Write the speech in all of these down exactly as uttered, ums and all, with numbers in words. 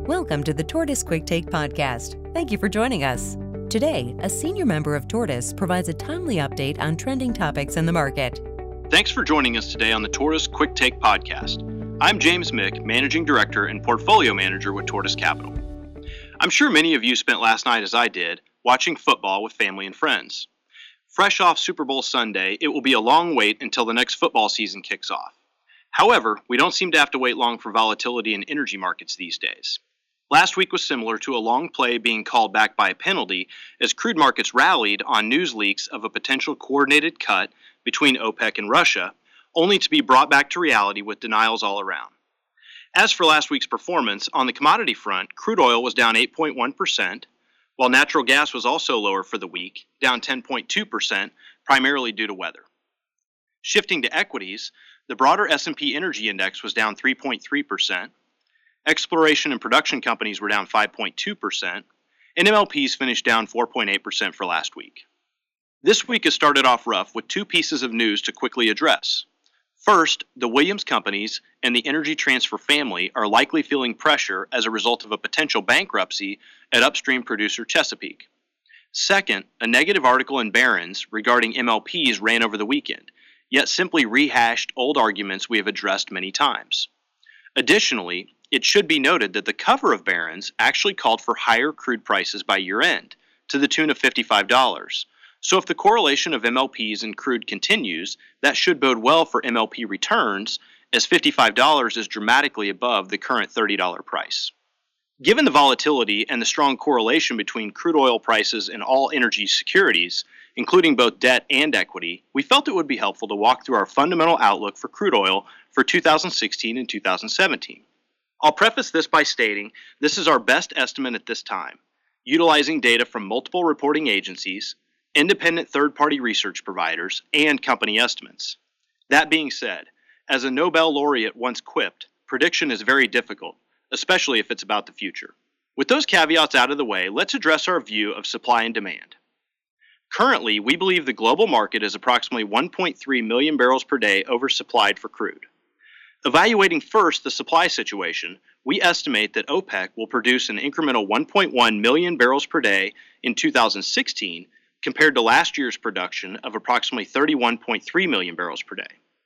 Welcome to the Tortoise Quick Take podcast. Thank you for joining us. Today, a senior member of Tortoise provides a timely update on trending topics in the market. Thanks for joining us today on the Tortoise Quick Take podcast. I'm James Mick, Managing Director and Portfolio Manager with Tortoise Capital. I'm sure many of you spent last night, as I did, watching football with family and friends. Fresh off Super Bowl Sunday, it will be a long wait until the next football season kicks off. However, we don't seem to have to wait long for volatility in energy markets these days. Last week was similar to a long play being called back by a penalty as crude markets rallied on news leaks of a potential coordinated cut between OPEC and Russia, only to be brought back to reality with denials all around. As for last week's performance, on the commodity front, crude oil was down eight point one percent, while natural gas was also lower for the week, down ten point two percent, primarily due to weather. Shifting to equities, the broader S and P Energy Index was down three point three percent, exploration and production companies were down five point two percent, and M L Ps finished down four point eight percent for last week. This week has started off rough with two pieces of news to quickly address. First, the Williams companies and the Energy Transfer family are likely feeling pressure as a result of a potential bankruptcy at upstream producer Chesapeake. Second, a negative article in Barron's regarding M L Ps ran over the weekend, yet simply rehashed old arguments we have addressed many times. Additionally, it should be noted that the cover of Barron's actually called for higher crude prices by year-end, to the tune of fifty-five dollars. So if the correlation of M L Ps and crude continues, that should bode well for M L P returns, as fifty-five dollars is dramatically above the current thirty dollars price. Given the volatility and the strong correlation between crude oil prices and all energy securities, including both debt and equity, we felt it would be helpful to walk through our fundamental outlook for crude oil for two thousand sixteen and two thousand seventeen. I'll preface this by stating this is our best estimate at this time, utilizing data from multiple reporting agencies, independent third-party research providers, and company estimates. That being said, as a Nobel laureate once quipped, prediction is very difficult, especially if it's about the future. With those caveats out of the way, let's address our view of supply and demand. Currently, we believe the global market is approximately one point three million barrels per day oversupplied for crude. Evaluating first the supply situation, we estimate that OPEC will produce an incremental one point one million barrels per day in two thousand sixteen compared to last year's production of approximately thirty-one point three million barrels per day.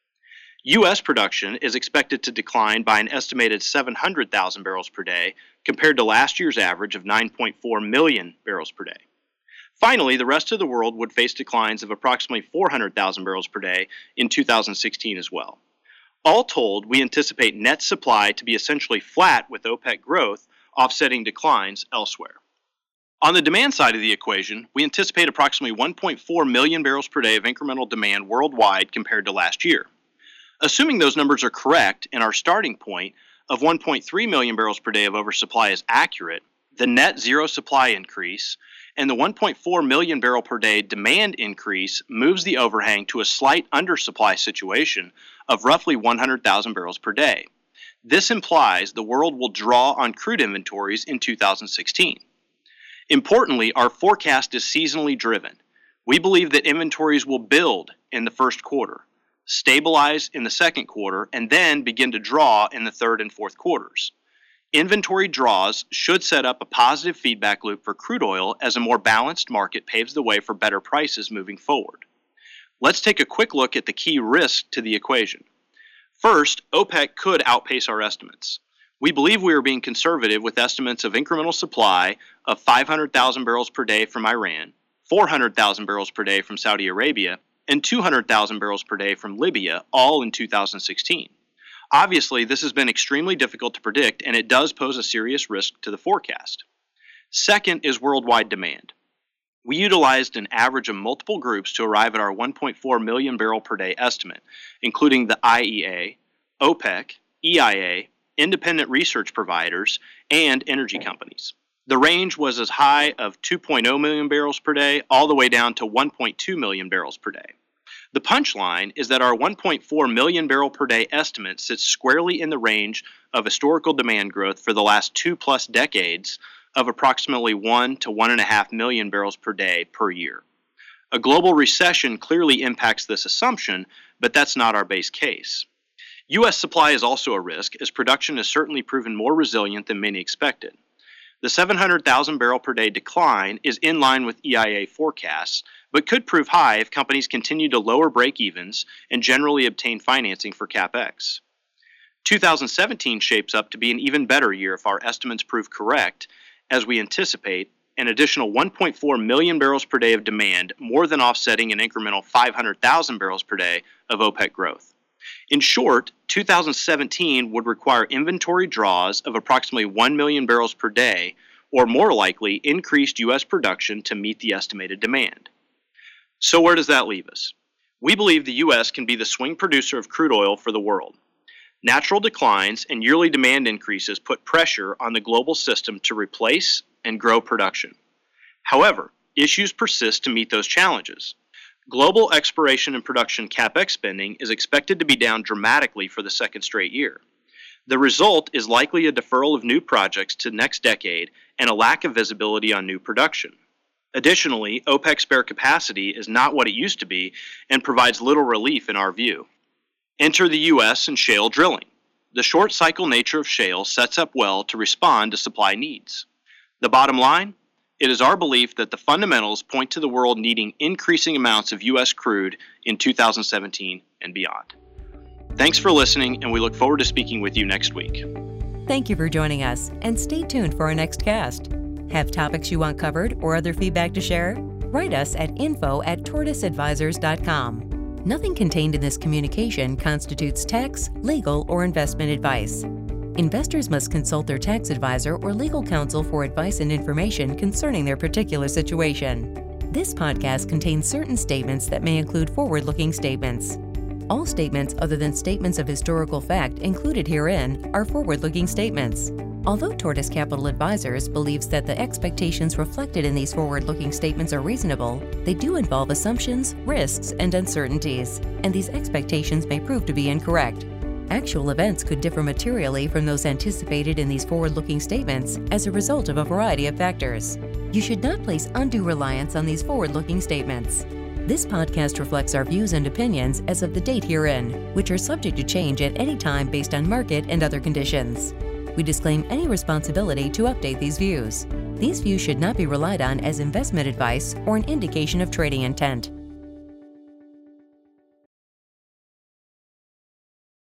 U S production is expected to decline by an estimated seven hundred thousand barrels per day compared to last year's average of nine point four million barrels per day. Finally, the rest of the world would face declines of approximately four hundred thousand barrels per day in two thousand sixteen as well. All told, we anticipate net supply to be essentially flat with OPEC growth offsetting declines elsewhere. On the demand side of the equation, we anticipate approximately one point four million barrels per day of incremental demand worldwide compared to last year. Assuming those numbers are correct and our starting point of one point three million barrels per day of oversupply is accurate, the net zero supply increase and the one point four million barrel per day demand increase moves the overhang to a slight undersupply situation of roughly one hundred thousand barrels per day. This implies the world will draw on crude inventories in two thousand sixteen. Importantly, our forecast is seasonally driven. We believe that inventories will build in the first quarter, stabilize in the second quarter, and then begin to draw in the third and fourth quarters. Inventory draws should set up a positive feedback loop for crude oil as a more balanced market paves the way for better prices moving forward. Let's take a quick look at the key risks to the equation. First, OPEC could outpace our estimates. We believe we are being conservative with estimates of incremental supply of five hundred thousand barrels per day from Iran, four hundred thousand barrels per day from Saudi Arabia, and two hundred thousand barrels per day from Libya, all in two thousand sixteen. Obviously, this has been extremely difficult to predict, and it does pose a serious risk to the forecast. Second is worldwide demand. We utilized an average of multiple groups to arrive at our one point four million barrel per day estimate, including the I E A, OPEC, E I A, independent research providers, and energy companies. The range was as high of two point zero million barrels per day all the way down to one point two million barrels per day. The punchline is that our one point four million barrel per day estimate sits squarely in the range of historical demand growth for the last two plus decades of approximately one to one point five million barrels per day per year. A global recession clearly impacts this assumption, but that's not our base case. U S supply is also a risk, as production has certainly proven more resilient than many expected. The seven hundred thousand barrel per day decline is in line with E I A forecasts, but could prove high if companies continue to lower break-evens and generally obtain financing for CapEx. two thousand seventeen shapes up to be an even better year if our estimates prove correct, as we anticipate an additional one point four million barrels per day of demand, more than offsetting an incremental five hundred thousand barrels per day of OPEC growth. In short, two thousand seventeen would require inventory draws of approximately one million barrels per day, or more likely, increased U S production to meet the estimated demand. So where does that leave us? We believe the U S can be the swing producer of crude oil for the world. Natural declines and yearly demand increases put pressure on the global system to replace and grow production. However, issues persist to meet those challenges. Global exploration and production CapEx spending is expected to be down dramatically for the second straight year. The result is likely a deferral of new projects to next decade and a lack of visibility on new production. Additionally, OPEC spare capacity is not what it used to be and provides little relief in our view. Enter the U S and shale drilling. The short cycle nature of shale sets up well to respond to supply needs. The bottom line? It is our belief that the fundamentals point to the world needing increasing amounts of U S crude in two thousand seventeen and beyond. Thanks for listening, and we look forward to speaking with you next week. Thank you for joining us, and stay tuned for our next cast. Have topics you want covered or other feedback to share? Write us at info at tortoise advisors dot com. Nothing contained in this communication constitutes tax, legal, or investment advice. Investors must consult their tax advisor or legal counsel for advice and information concerning their particular situation. This podcast contains certain statements that may include forward-looking statements. All statements other than statements of historical fact included herein are forward-looking statements. Although Tortoise Capital Advisors believes that the expectations reflected in these forward-looking statements are reasonable, they do involve assumptions, risks, and uncertainties, and these expectations may prove to be incorrect. Actual events could differ materially from those anticipated in these forward-looking statements as a result of a variety of factors. You should not place undue reliance on these forward-looking statements. This podcast reflects our views and opinions as of the date herein, which are subject to change at any time based on market and other conditions. We disclaim any responsibility to update these views. These views should not be relied on as investment advice or an indication of trading intent.